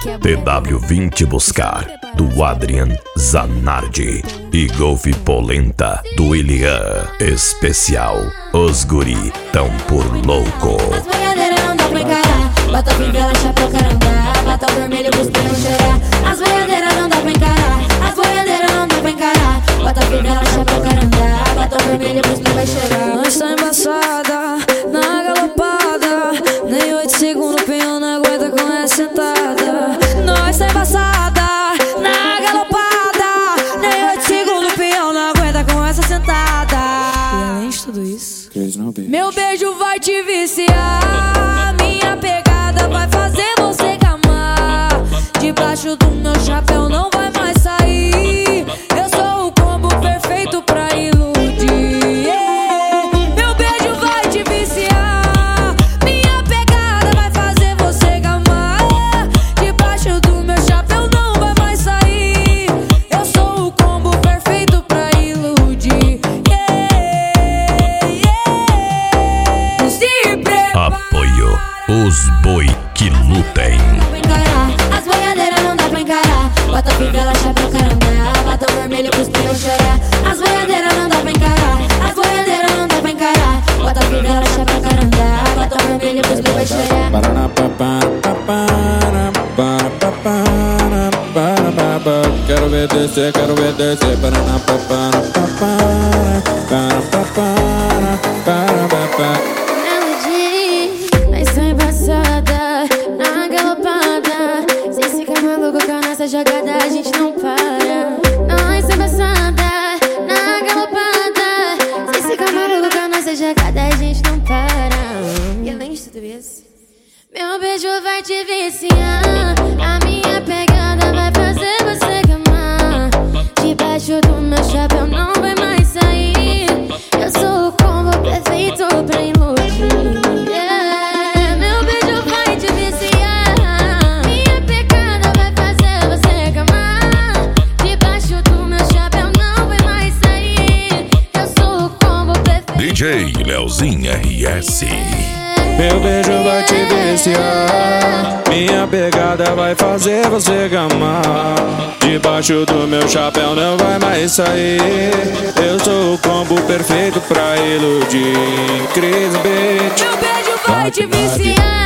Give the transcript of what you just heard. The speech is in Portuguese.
TW20 Buscar, do Adrian Zanardi. E Golf Polenta, do Ilian. Especial, os guri tão por louco. As boiadeiras não dá pra encarar. Bota fivela, chapéu, carandá. Bota o vermelho pros peão cheirar. As boiadeiras não dá pra encarar. As boiadeiras não dá pra encarar. Bota fivela, chapéu, carandá. Bota o vermelho pros peão cheirar. Nós tá embaçada, na galopada. Nem 8 segundos o peão não aguenta com essa sentada. Nós tá embaçada, na galopada. Nem 8 segundos o peão não aguenta com essa sentada. E além de tudo isso, meu beijo vai te viciar. Minha pegada vai fazer você gamar. Debaixo do meu chapéu não vai mais sair. Eu sou o combo perfeito pra iludir. Meu beijo vai te viciar. Minha pegada vai fazer você gamar. Debaixo do meu chapéu não vai mais sair. Eu sou o combo perfeito pra iludir. Apoio, os boi que lutem. As boiadeiras não dá pra encarar. Bota fivela, chapéu, carandá. Bota o vermelho pros peão chorar. As boiadeiras não dá pra encarar. As boiadeiras não dá pra encarar. Bota fivela, chapéu, carandá. Bota o vermelho pros peão chorar. Quero ver descer, quero ver descer. Nós tá embaçada, na galopada. Sem ficar maluco com a nossa jogada, a gente não para. Nós tá embaçada, na galopada. Sem ficar maluco com a nossa jogada, a gente não para. E além de tudo isso, meu beijo vai te viciar. A minha pegada vai fazer você gamar. Debaixo do meu chapéu não vai mais sair. Eu sou o combo perfeito pra iludir. Meu beijo vai te viciar. Minha pegada vai fazer você gamar. Debaixo do meu chapéu não vai mais sair. Eu sou o combo perfeito. DJ Leozinho RS. Meu beijo vai te viciar. Minha pegada vai fazer você gamar. Debaixo do meu chapéu não vai mais sair. Eu sou o combo perfeito pra iludir. Cris Beat. Meu beijo vai te viciar.